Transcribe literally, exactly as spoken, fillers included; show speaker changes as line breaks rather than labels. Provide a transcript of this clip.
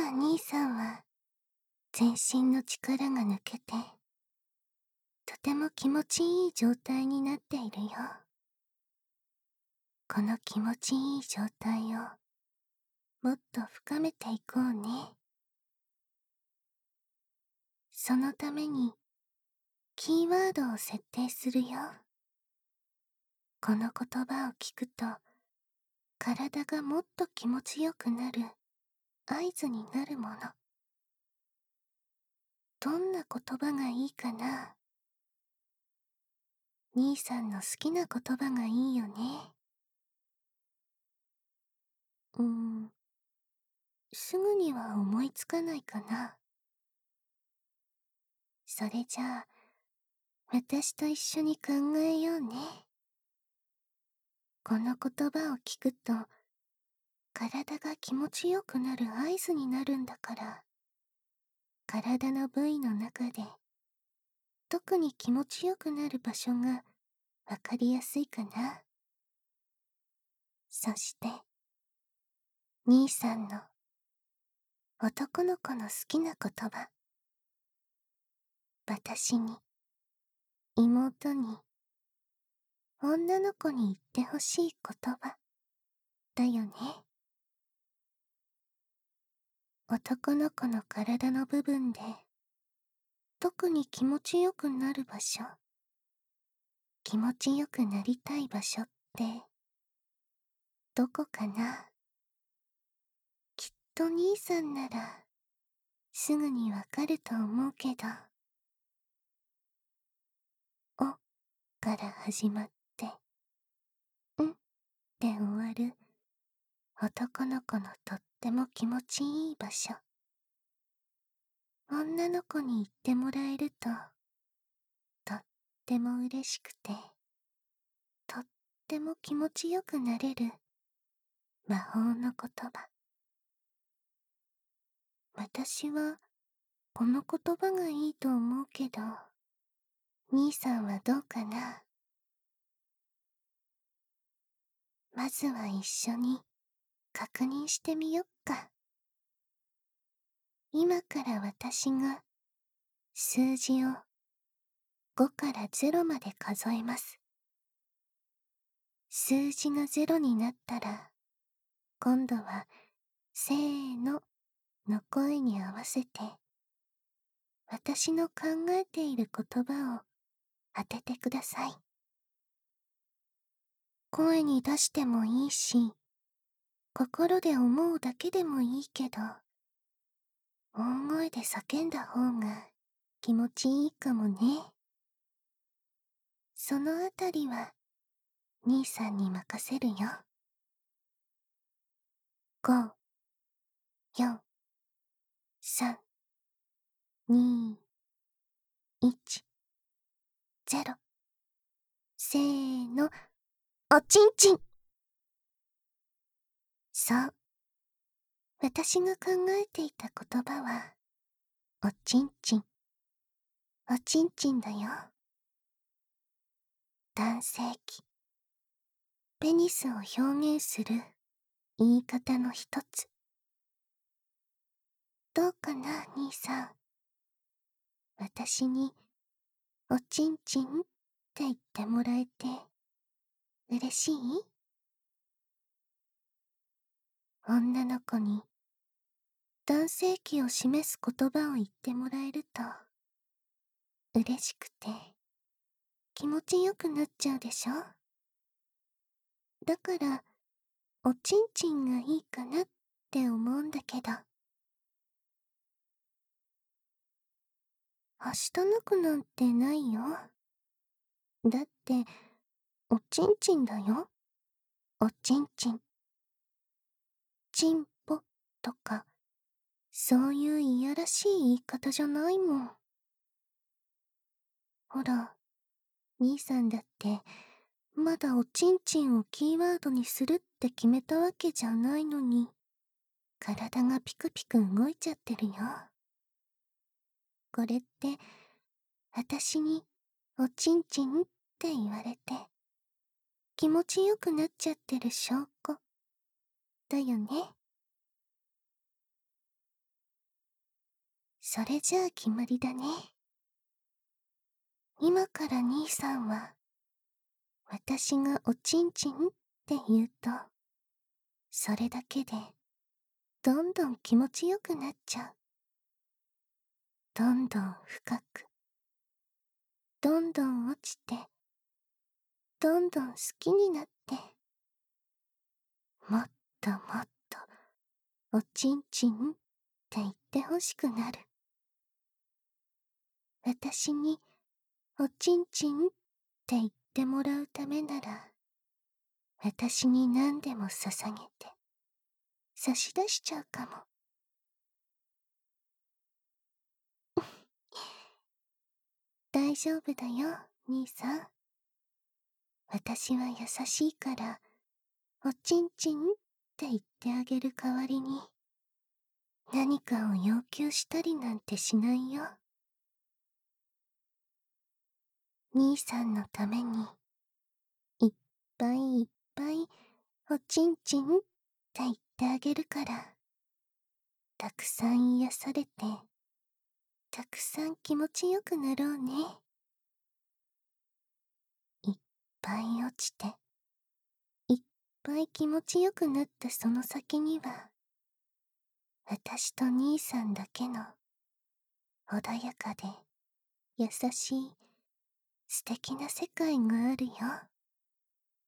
今兄さんは全身の力が抜けて、とても気持ちいい状態になっているよ。この気持ちいい状態をもっと深めていこうね。そのためにキーワードを設定するよ。この言葉を聞くと、体がもっと気持ちよくなる合図になるもの。どんな言葉がいいかな？兄さんの好きな言葉がいいよね。うーん、すぐには思いつかないかな。それじゃあ、私と一緒に考えようね。この言葉を聞くと、体が気持ちよくなる合図になるんだから、体の部位の中で、特に気持ちよくなる場所がわかりやすいかな。そして、兄さんの男の子の好きな言葉。私に、妹に、女の子に言ってほしい言葉だよね。男の子の体の部分で特に気持ちよくなる場所、気持ちよくなりたい場所ってどこかな？きっと兄さんならすぐにわかると思うけど。おから始まってんで終わる男の子のとっても気持ちいい場所。女の子に言ってもらえると、とっても嬉しくて、とっても気持ちよくなれる魔法の言葉。私はこの言葉がいいと思うけど、兄さんはどうかな？まずは一緒に確認してみよっか。今から私が数字をごからゼロまで数えます。数字がゼロになったら、今度はせーのの声に合わせて、私の考えている言葉を当ててください。声に出してもいいし、心で思うだけでもいいけど、大声で叫んだ方が気持ちいいかもね。そのあたりは兄さんに任せるよ。ご、よん、さん、に、いち、ゼロ。せーの、おちんちん。そう。私が考えていた言葉は、おちんちん。おちんちんだよ。男性器。ペニスを表現する言い方の一つ。どうかな、兄さん。私に、おちんちんって言ってもらえて、嬉しい？女の子に、男性器を示す言葉を言ってもらえると、嬉しくて、気持ちよくなっちゃうでしょ？だから、おちんちんがいいかなって思うんだけど。はしたなくなんてないよ。だって、おちんちんだよ。おちんちん。ちんぽとか、そういういやらしい言い方じゃないもん。ほら、兄さんだって、まだおちんちんをキーワードにするって決めたわけじゃないのに、体がピクピク動いちゃってるよ。これって、私におちんちんって言われて、気持ちよくなっちゃってる証拠だよね。 それじゃあ決まりだね。今から兄さんは、私がおちんちんって言うと、それだけで、どんどん気持ちよくなっちゃう。どんどん深く、どんどん落ちて、どんどん好きになって、もっともっと、おちんちんって言ってほしくなる。私に、おちんちんって言ってもらうためなら、私に何でも捧げて、差し出しちゃうかも。大丈夫だよ、兄さん。私は優しいから、おちんちんって言ってあげる代わりに、何かを要求したりなんてしないよ。兄さんのために、いっぱいいっぱい、おちんちんって言ってあげるから、たくさん癒されて、たくさん気持ちよくなろうね。いっぱい落ちて、いっぱい気持ちよくなったその先には、私と兄さんだけの、穏やかで、優しい、素敵な世界があるよ。